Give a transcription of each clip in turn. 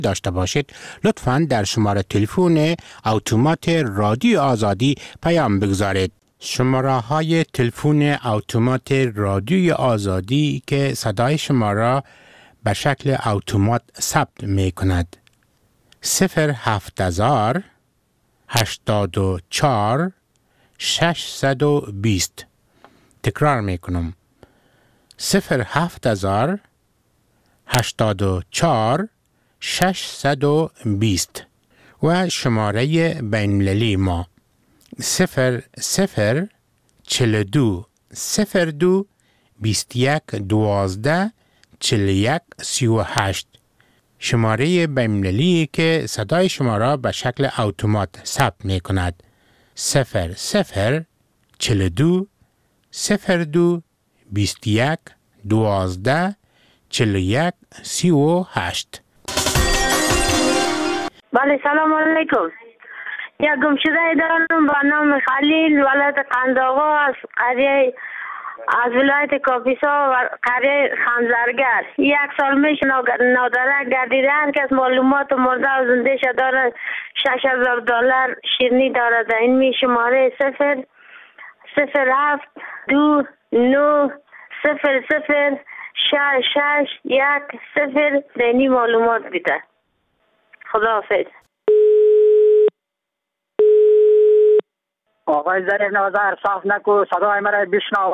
داشته باشید لطفاً در شماره تلفن اتومات رادیو آزادی پیام بگذارید. شماره های تلفن اتومات رادیوی آزادی که صدای شما را به شکل اتومات ثبت می کند 07000 84 620. تکرار می کنم 07000 84 620 و شماره بین‌المللی ما 0042 02 21 12 41 38. شماره بین‌المللی که صدای شما را به شکل اتومات ثبت می کند 0042 02 21 12 41 38. بله سلام علیکم. یک گمشده دارم با نام خلیل ولایت قندآقا از ولایت کاپیسا و قریه خنزرگر. 1 سال میش نادرک گردیده. هر کس معلومات مرده و زنده شه داره $6,000 شیرنی داره. در این می شماره 00729006610 دینی معلومات بیده. خداحافظ. آقای ظریف نظر صاف نکو صدای مرا بشنو.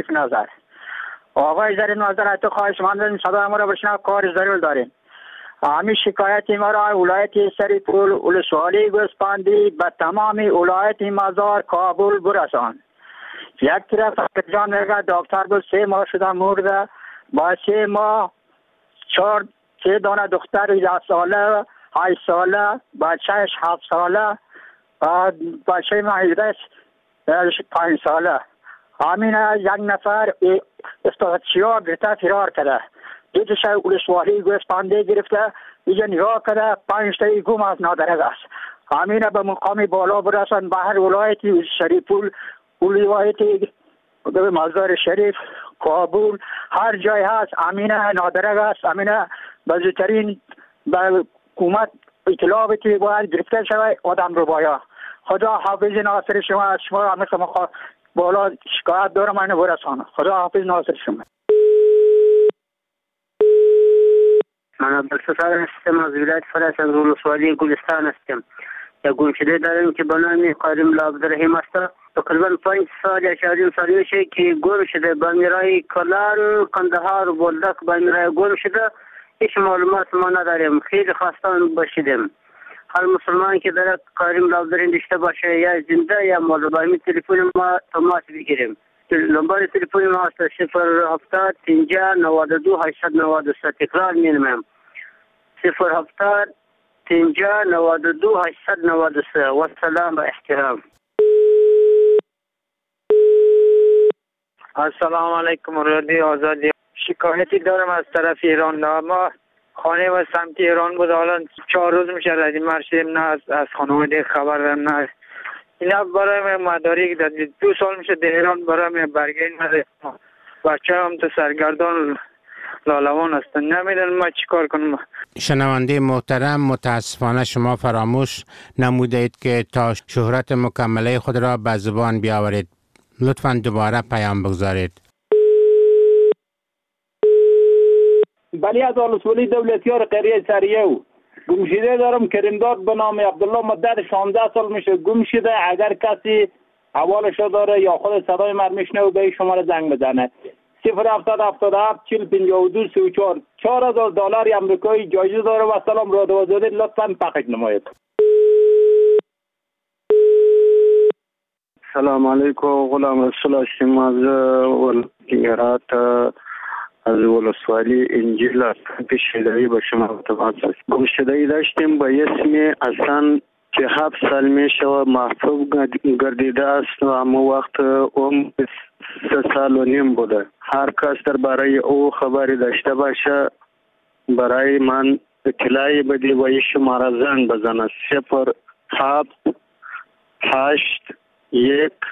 آقای ظریف نظر تو خواهش مندم صدای مرا بشنو. کار ضرور داریم. همین شکایت ما را ولایت سریپول ولسوالی گوسپندی به تمام ولایت مزار کابل برسان. یک طرف جان میگه دکتر بود 3 ماه شده مرده. با 3 ماه 4 دانه دختر 10 ساله 8 ساله بچهش 7 ساله بچه مهیدش 5 ساله. همین یک نفر استاتچیا گرفته فرار کرده. دیگه ولسوالی گوسپنده گرفته اینجا نگاه کرده 5 تایی گم از نادرک است. همین به مقام بالا برسن به هر ولایت شریفول ولایت مزار شریف کابل هر جای هست امین نادرک است. امین بزرگترین به حکومت اطلاع بده باید گرفته شود آدم رو باید. خدا حافظ ناصر شما. از شما همه بالا شکایت دارم من برسانم. خدا حافظ ناصر شما. من عبدالستار هستم از ولایت فراس از ولسوالی گلستان هستم. یک گمشده دارم که به نام قارم عبدالرحیم است. تقریبا 5 سال یا 4 سال میشه که گم شده. به میرای کلان قندهار و بولدک به میرای گم شده. هیچ معلومات ما نداریم. خیلی خواستان باشیدیم. هر مسلمان که داره قارم عبدالرحیم داشته باشه یا زنده یا مرده با همین تلفن ما تماس بگیریم. نمبر تلفن ما است 070 50 92 893. تکرار می‌نمایم 070 50 92 893. و سلام و احترام. السلام علیکم رادیو آزادی. شکایتی دارم از طرف ایران. ما خانه و سمت ایران بود. حالا 4 روز میشه ردیم مرشدیم نه از خانواده خبر نه. اینا برای مدارک داد. 2 سال میشه در ایران برای برگین نده. بچه هم تو سرگردان لالوان هستن. نمیدونم ما چی کار کنم. شنونده محترم متاسفانه شما فراموش نمودید که تا شهرت مکمله خود را به زبان بیاورید. لطفاً دوباره پیام بگذارید. بلی از ولسوالی دولتیار قریه سریو گمشده دارم. کریمداد به نام عبدالله مدت 16 سال میشه گم شده. اگر کسی حوالش داره یا خود صدای من میشنوه به شماره زنگ بزنه 07777 4052 34. $4,000 امریکایی جایزه داره. و سلام رادیو آزادی لطفاً پخش نمایید. سلام علیکم. غلام رسول هستم از ولایت از ولسوالی انجیل پیشدایی به شما تماس است. گمشدگی داشتیم با اسم حسن که 7 سال میشه محفوظ گردیده است و اما وقت اون 3 سال و نیم بوده. هر کس در برای او خبری داشته باشه برای من اطلاعی بدی و این شماره زنگ بزنه 078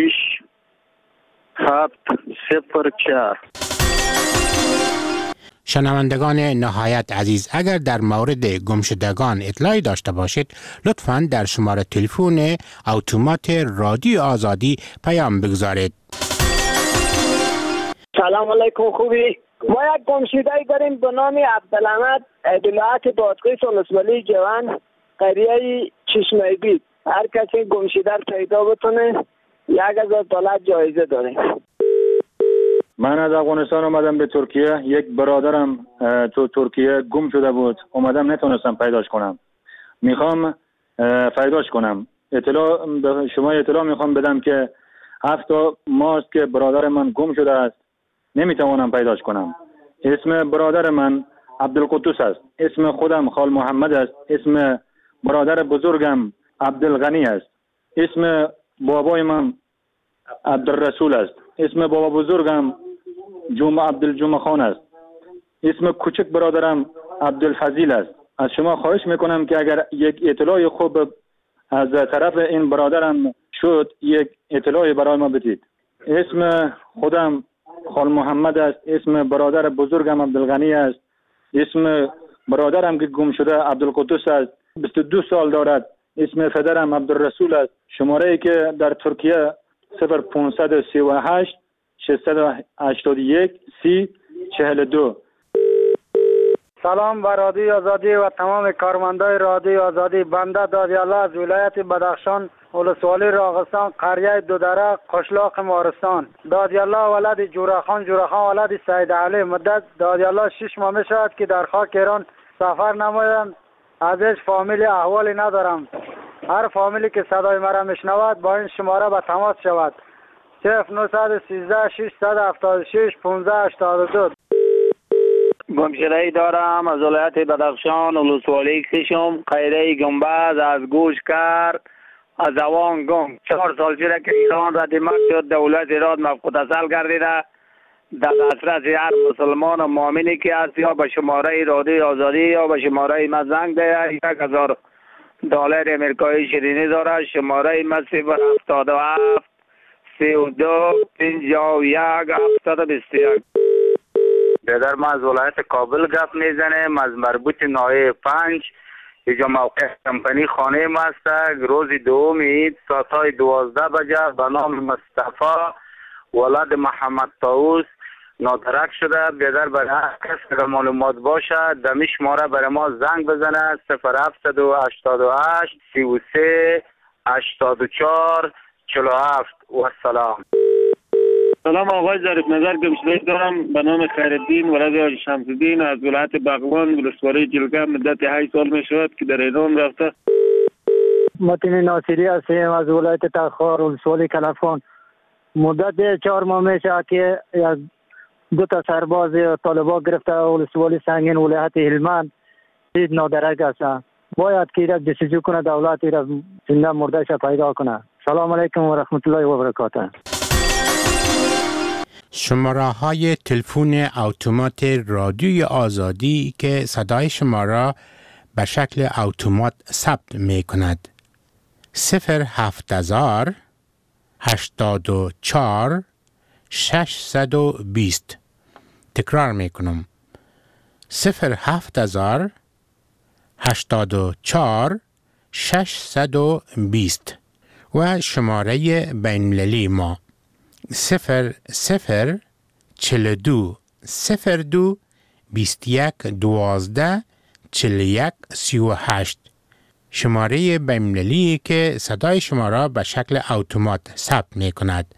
796 704. شنوندگان نهایت عزیز، اگر در مورد گمشدگان اطلاعی داشته باشید لطفاً در شماره تلفن اتومات رادیو آزادی پیام بگذارید. سلام علیکم، خوبی؟ ما یک گمشده داریم به نام عبدالحمد ولایت بادغیس ولسوالی جوان قریه چشمه بید. هر کسی گمشده پیدا بتونه $1000 جایزه داره. من از افغانستان اومدم به ترکیه. یک برادرم تو ترکیه گم شده بود، اومدم نتونستم پیداش کنم. میخوام پیداش کنم. شما اطلاع میخوام بدم که 7 ماست که برادر من گم شده است، نمیتوانم پیداش کنم. اسم برادر من عبدالقدوس است، اسم خودم خال محمد است، اسم برادر بزرگم عبدالغنی است، اسم بابای من عبدالرسول است، اسم بابا بزرگم عبدالجمعه خان است، اسم کوچک برادرم عبدالفضیل است. از شما خواهش میکنم که اگر یک اطلاع خوب از طرف این برادرم شد یک اطلاعی برای ما بدید. اسم خودم خال محمد است، اسم برادر بزرگم عبدالغنی است، اسم برادرم که گم شده عبدالقدوس است، 22 سال دارد، اسم پدرم عبدالرسول است. شماره ای که در ترکیه 0538 681 3042. سلام به رادیو آزادی و تمام کارمندای رادیو آزادی. بنده دادیالله از ولایت بدخشان ولسوالی راغستان قریه دودره قشلاق مارستان. دادیالله ولد جورخان ولد سید علی. مدت دادیالله 6 ماه می شود که در خاک ایران سفر نمودم. از هیچ فامیلی احوالی ندارم. هر فامیلی که صدای مرا میشنود با این شماره به تماس شود. 0913 676 1582. گمشده‌ای دارم از ولایت بدخشان ولسوالی کشم قریه گنبد از گوش کرد از اوان گم. 4 سال شده که ایران ردیمت شد. دولت ایران مفقود اصل گردیده. در دسترس هر مسلمان و مؤمنی که هست یا به شماره رادیو آزادی یا به شماره ما زنگ ده. $1000 امریکایی شیرینی داره. شماره ما 077 32 51 721. برادر ما از ولایت کابل گپ میزنیم، از مربوط ناحیه 5. اینجا موقع کمپانی خانه ما است. روز دوم عید ساعتای 12 بجه به نام مصطفی ولد محمد طاووس نادرک شده. برادر برای هر کس اگر معلومات باشه دمی شماره برای ما زنگ بزنه 0788 33 84 47. و سلام. سلام آقای ظریف نظر، گمشده‌ای دارم به نام خیرالدین ولد حاجی شمس‌الدین از ولایت بغلان ولسوالی جلگه. مدت 8 سال می شود که در ایران رفته. متین ناصری هستیم از ولایت تخار ولسوالی کلفان. مدت 4 ماه می شود که 2 سرباز طالبان گرفته ولسوالی سنگین ولایت هلمند دید نادرک هستند. باید که ایراد دستجو کنه دولت ایراد زنده مردهش پیدا کنه. سلام علیکم و رحمت الله و برکاته. شماره های تلفن اتومات رادیوی آزادی که صدای شما را به شکل اتومات ثبت می کند. 07000 84 620. تکرار می کنم. 07000 84 620 و شماره بین‌المللی ما 0042 02 21 12 41 38. شماره بین‌المللی که صدای شما را به شکل اتومات ثبت می کند.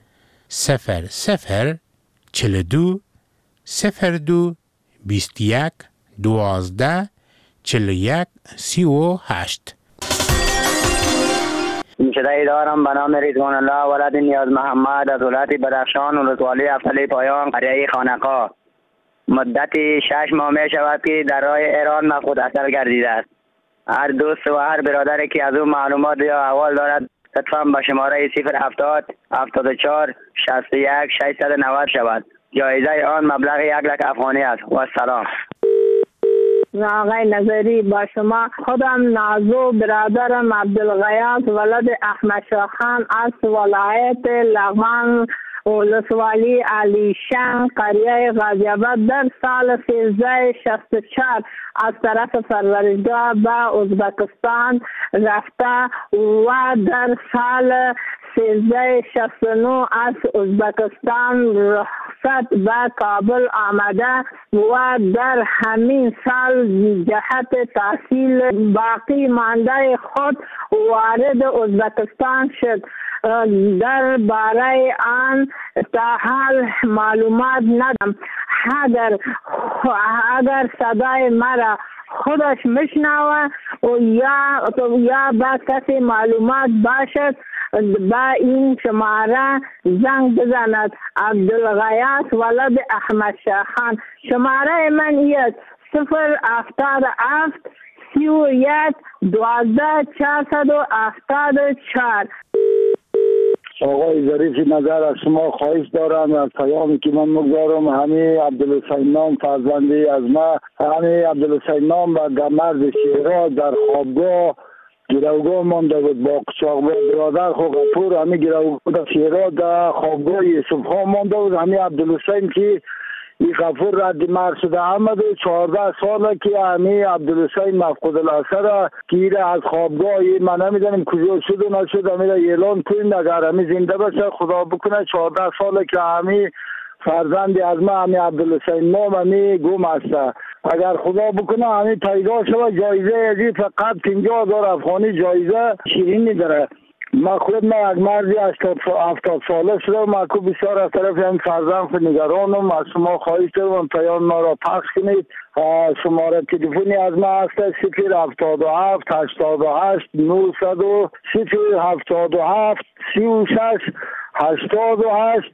0042 02 21 12 41 38. گمشده‌ای دارم به نام رضوان الله ولد نیاز محمد از ولایت بدخشان ولسوالی افضلی پایان قریه خانقاه. مدت 6 ماه می شود که در راه ایران مفقود اصل گردیده است. هر دوست و هر برادری که از او معلومات یا احوال دارد لطفاً به شماره 070 74 61 690 شود. جایزه آن مبلغ 1,00,000 افغانی است. و سلام. آقای نظری با شما. خودم نازو برادرم عبدالغیاث ولد احمد شاه خان از ولایت لغمان ولسوالی علیشنگ قریه غازی آباد در سال 1364 از طرف پروردگار به ازبکستان رفته و در سال 1369 از ازبکستان رخصت به کابل آمده و در همین سال جهت تحصیل باقی مانده خود وارد ازبکستان شد. در باره آن تا حال معلومات ندارم. اگر صدای مرا خودش میشنوه یا با کسی معلومات باشد با این شماره زنگ بزند. عبدالغیاث ولد احمد شاخان. شماره من یک 077 31 12 474. آقای ظریف نظر از شما خواهش دارم. از پیامی که من مگذارم همه عبدالحسین نام فرزندی از ما، همه حسین نام و مرد شیراز در خوابگاه گروگاه مانده بود با قچاق برادر خو غفور. همه گروگاه در شیراز در خوابگاه یوسف خان مانده بود. همه عبدالحسین که این غفور رد مرد شده احمد 14 ساله که همه عبدالحسین مفقود الاثر که از خوابگاه من نمیدونیم کجا شد و نشد. همه اعلان کنید اگر همه زنده باشه خدا بکنه. 14 ساله که همه فرزند از ما همه عبدالحسین نام همه گم است. اگر خدا بکنه همه پیدا شود جایزه ازی فقط 50,000 افغانی جایزه شیرینی داره. ما خود ما یک مردی 70 ساله شده. ما که بسیار از طرف این فرزند خود نگرانم. از شما خواهش دارم پیام ما را پخش کنید. شماره تلفنی از ما هست 077 88 900 077 36 88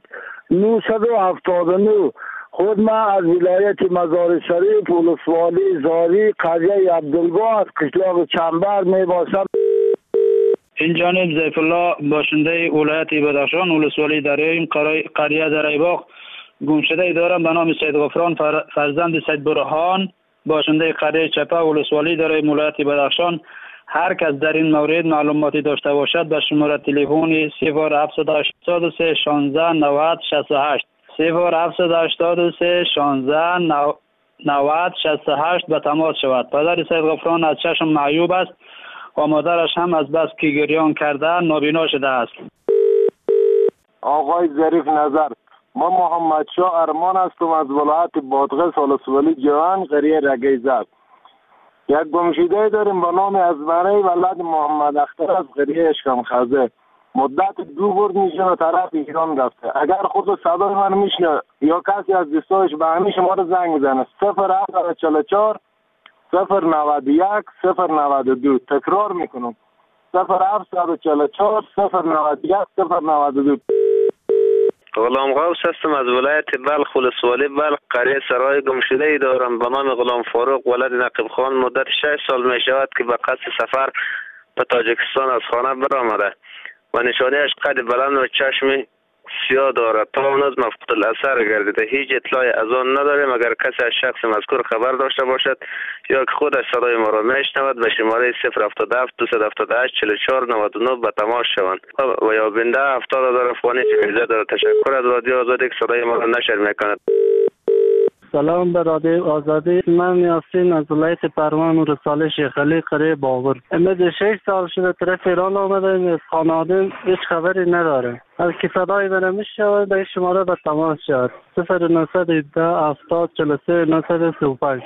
979. خود ما از ولایت مزار شریف ولسوالی زاری قریه عبدالگاه از قشلاق چنبر می باشم. این جانب ضیف الله باشنده ولایت بدخشان ولسوالی دریایم قریه دریباغ گمشده دارم به نام سید غفران فرزند سید برهان باشنده قریه چپه ولسوالی دریایم ولایت بدخشان. هر کس در این مورد معلوماتی داشته باشد به شماره تلفن 0783 16 90 68 0783 16 90 68 به تماس شود. پدر سید غفران از چشم معیوب است و مادرش هم از بس که گریان کرده نابینا شده است. آقای ظریف نظر، ما محمد شاه ارمان هستم از ولایت بادغیس ولسوالی جوان قریه رگیزد. یک گمشده داریم به نام ازمره ولد محمد اختر از قریه اشکم خزه. مدت 2 بار میشه طرف ایران رفته. اگر خود صدای من میشنه یا کسی از دوستایش به همین شماره زنگ میزنه 0744 091 092. تکرار میکنم 0744 091 092. غلام غوث هستم از ولایت بلخ ولسوالی بلخ قریه سرای گمشده ای دارم به نام غلام فاروق ولد نقیب خان. مدت 6 سال می شود که به قصد سفر به تاجیکستان از خانه برآمده و نشانهش قد بلند و چشم سیاه دارد. تا اون از مفقود الاثر گردیده. هیچ اطلاعی از آن نداریم. اگر کسی از شخص مذکور خبر داشته باشد یا که خودش صدای ما را میشنود به شماره 077 278 44 99 به تماس شوند و یا بنده 70,000 افغانی جایزه دارد. تشکر از رادیو آزادی که صدای ما را نشر میکند. سلام به رادیو آزادی. من یاسین از ولایت پروان و رساله شیخ علی قریه باور. امروز 6 سال شده طرف ایران آمده. از خانواده هیچ خبری نداره. از که صدای من میشود به شماره به تماس شد 0917 70 43 935.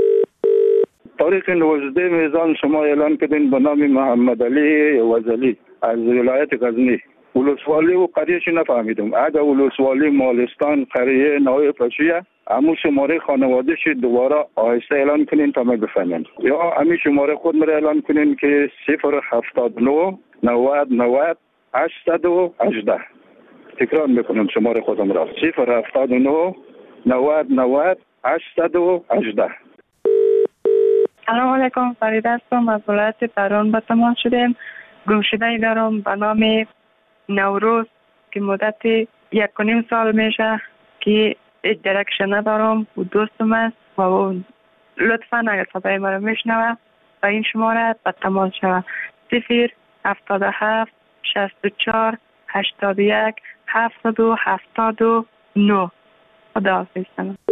تاریخ 19 میزان شما اعلان کردین به نام محمد علی وزلی از ولایت غزنی. ولسوالی و قریهش نفهمیدم. اگر ولسوالی مالستان قریه نوای پشیه همون شماره خانوادهش دوباره آهسته اعلان کنین تا ما بفهمیم یا همین شماره خود مرا اعلان کنین که 079 90 90 818. تکرار میکنم شماره خودم را 079 90 90 818. سلام علیکم، فرید هستم از ولایت پروان به تماس شدیم. گمشده دارم به نام نوروز که مدت 1.5 سال میشه که هیچ درکش ندارم و دوستم است و اون لطفا اگر صدای مرا میشنوه و این شماره به تماس شود 077 64 81 779. خداحافظ.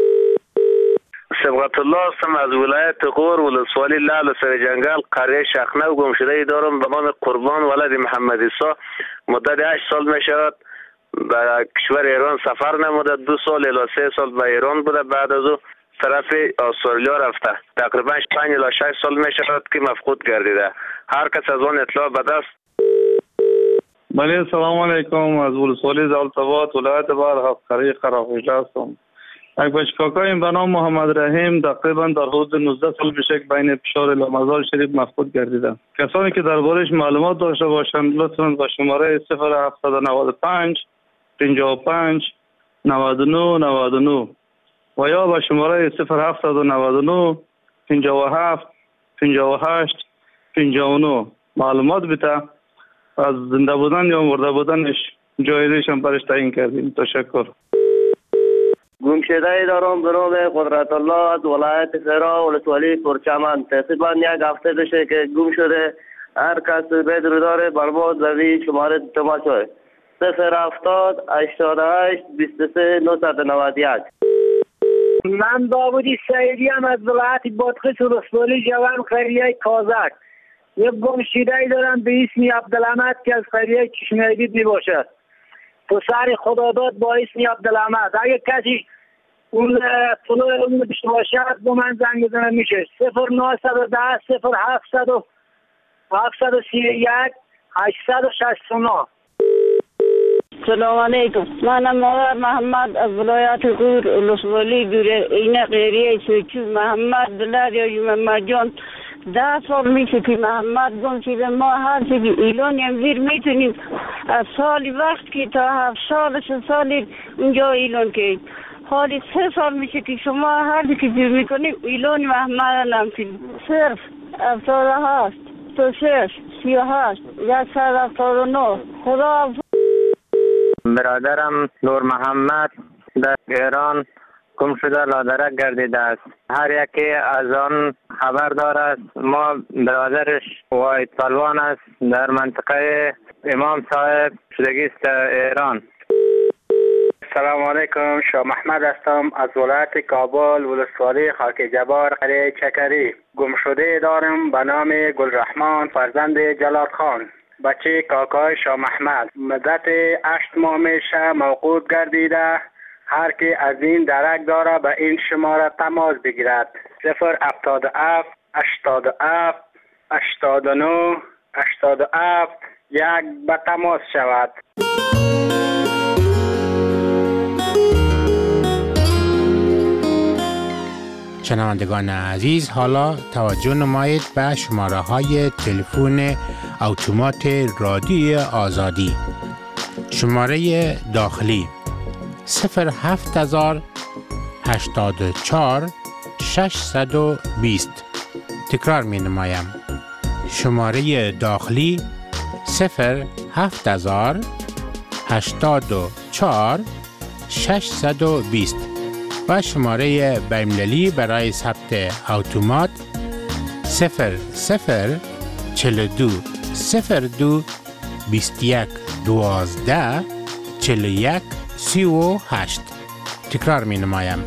صبغت الله هستم از ولایت غور ولسوالی لعل سر جنگل قریه شخنه گم شده دارم به نام قربان ولد محمد عیسی. مدت 8 سال می شود به کشور ایران سفر نموده. 2 سال الی 3 سال به ایران بوده. بعد از او طرف استرالیا رفته. تقریبا 5 الی 6 سال می شود که مفقود گردیده. هر کس از آن اطلاع به دست. بله سلام علیکم. از ولسوالی زالتباد ولایت بلخ قریه خراخوشه هستم. یک بچکاکایم به نام محمد رحیم تقریبا در حدود 19 سال میشه که بین پشار الی مزار شریف مفقود گردیده. کسانی که دربارش معلومات داشته باشند لطفاً با شماره 0795 55 99 99 و یا با شماره 0799 57 58 59 معلومات بده. از زنده بودن یا مرده بودنش جایزش هم برش تعیین کردیم. تشکر. گمشده دارم به نام قدرت الله از ولایت خیرا ولسوالی پرچمن. تقریبا 1 هفته بشه که گم شده. هر کس بدر داره برباد روی شماره تماسه 070 88 23 991. من داودی سعیدی هم از ولایت بادغیس ولسوالی جوان قریه کازک. یک گمشده دارم به اسم عبدالحمد که از قریه چشمه‌دید می باشد. پسر خداداد با اسم عبدالحمد. اگه کسی اون طلوع اون داشته باشد با من زنگ بزنه میشه 0910 731 869. سلام علیکم. منم مادر محمد از ولایت غور ولسوالی دوره این قریه سوچو محمد دلار یا محمد جان 10 سال میشه که محمد گم شده. ما هر چیزی ایلان امزیر میتونیم از سالی وقت که تا 7 سال 3 سالی اونجا ایلان که حالی 3 سال میشه که شما هر چیزی که جور میکنیم ایلان محمد نمتیم. صرف 78 26 38 179. خدا. برادرم نور محمد در ایران گم شده لادرک گردیده است. هر یکی از آن خبر دارد. ما برادرش واید پلوان است در منطقه امام صاحب شدگی است ایران. سلام علیکم. شاه محمد هستم از ولایت کابل ولسوالی خاک جبار قریه چکری. گم شده دارم به نام گلرحمان فرزند جلال خان بچه کاکای شاه محمد. مدت 8 ماه میشه موقوف گردیده. هر که از این درک داره به این شماره تماس بگیرد 077 87 89 87 1 به تماس شود. شنوندگان عزیز، حالا توجه نمایید به شماره های تلفن اتومات رادیوی آزادی. شماره داخلی 07000 84 620. تکرار می نمایم. شماره داخلی 07000 84 620 و شماره بین‌المللی برای ثبت اتومات 0042 02 21 12 41 38. تکرار می نمایم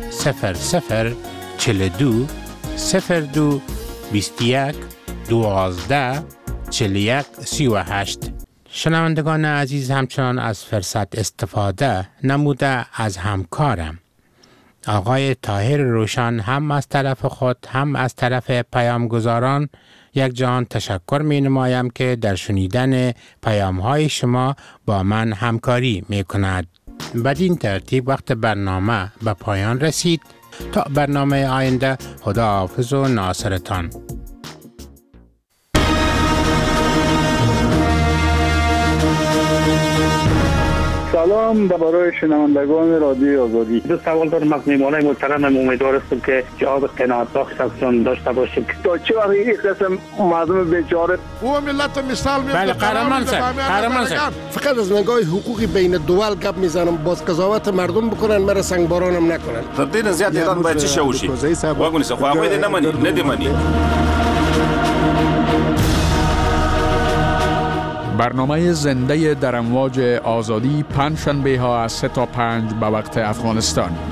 0042 02 21 12 41 38. شنوندگان عزیز، همچنان از فرصت استفاده نموده از همکارم آقای طاهر روشن هم از طرف خود هم از طرف پیامگزاران یک جهان تشکر می نمایم که در شنیدن پیام های شما با من همکاری می کند. بدین ترتیب وقت برنامه به پایان رسید. تا برنامه آینده، خداحافظ و ناصرتان. سلام برای شنوندگان رادیو آزادی. دو سوال دارم از میهمانای محترم. امید هستم که جواب قناعت بخش ازشون داشته باشیم. تا چه وقت این قسم مردم بیچاره او ملت مثال میاد. بله قهرمان فقط از نگاه حقوقی بین دول گپ میزنم. باز قضاوت مردم بکنن، مرا سنگبارانم نکنن. تر دې نه زیات ایران باید چی شوشي واګونی څه خو هغه دې نه مني. برنامه زنده در امواج آزادی پنجشنبه ها از 3 تا 5 به وقت افغانستان.